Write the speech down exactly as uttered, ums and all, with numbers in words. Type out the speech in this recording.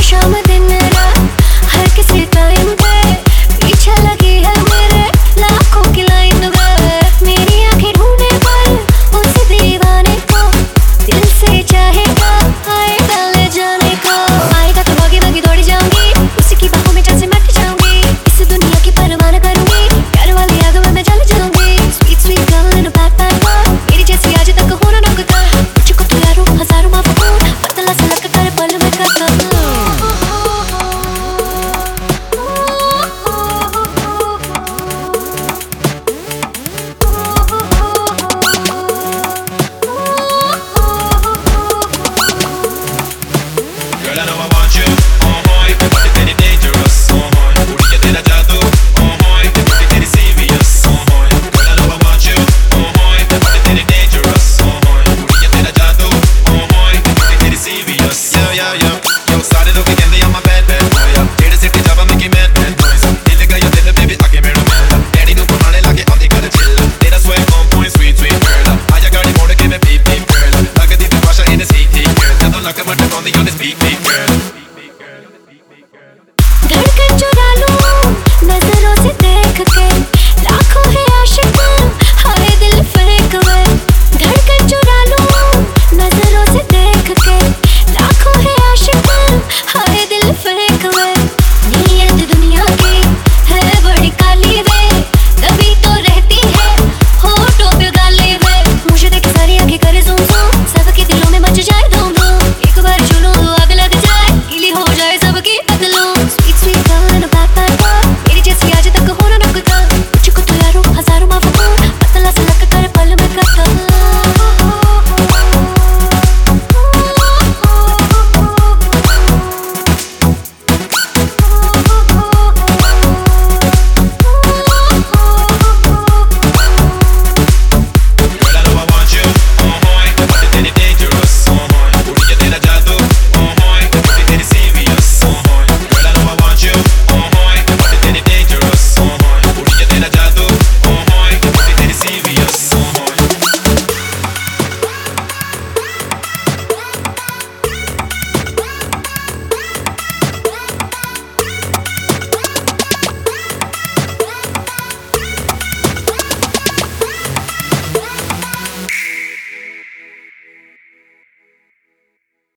शाम दिन रात हर किसी टाइम पे पीछे लगी है मेरे लाखों की लाइन में। मेरी आंखें ढूंढने पर उस दीवाने को दिल से चाहेगा आए डाले जाने को। आएगा तो भागी भागी दौड़ी जाऊंगी उसी की बाहों में जैसे मट जाऊंगी। इस दुनिया की परवाह न करूंगी प्यार वाली आग में मैं जल जाऊंगी। Sweet sweet girl in a bad bad world मेरी जैसी आज तक हो ना नौकता। मुझको तो यारों हजारों माफ करो पतला सा लग कर पल में करता। Girl, I know I want you, oh boy, but it's very dangerous, oh boy. उड़ी के तेरा जादू, oh boy, but it's very serious, oh boy. Girl, I know I want you, oh boy, but it's very dangerous, oh boy. उड़ी के तेरा जादू, oh boy, but it's very serious. Yeah, yeah, yeah. Yo, सारे लोग कहते I'm a bad, bad boy. जेड़े city जावा मैं की mad, mad boys. दिल गया दिल baby आके मेरा मिल. डैडी नू पुराने लाके आंधी कर chill. तेरा swag on point, sweet, sweet girl. आजा गाड़ी मोड़ के मैं beep, beep girl. लगदी तू भाषा in a seat, girl. ਜਦੋਂ ਲੱਕ ਮਟਕਾਉਂਦੀ on this beat, beat girl.